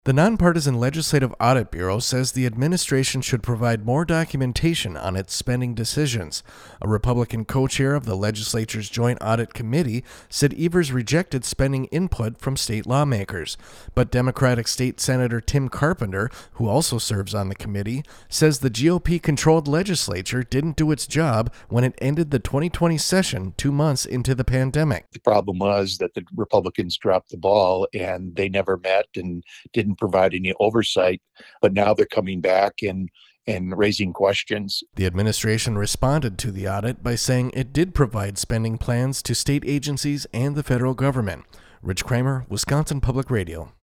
The Nonpartisan Legislative Audit Bureau says the administration should provide more documentation on its spending decisions. A Republican co-chair of the legislature's Joint Audit Committee said Evers rejected spending input from state lawmakers. But Democratic State Senator Tim Carpenter, who also serves on the committee, says the GOP-controlled legislature didn't do its job when it ended the 2020 session 2 months into the pandemic. The problem was that the Republicans dropped the ball and they never met and didn't provide any oversight, but now they're coming back and raising questions. The administration responded to the audit by saying it did provide spending plans to state agencies and the federal government. Rich Kramer, Wisconsin Public Radio.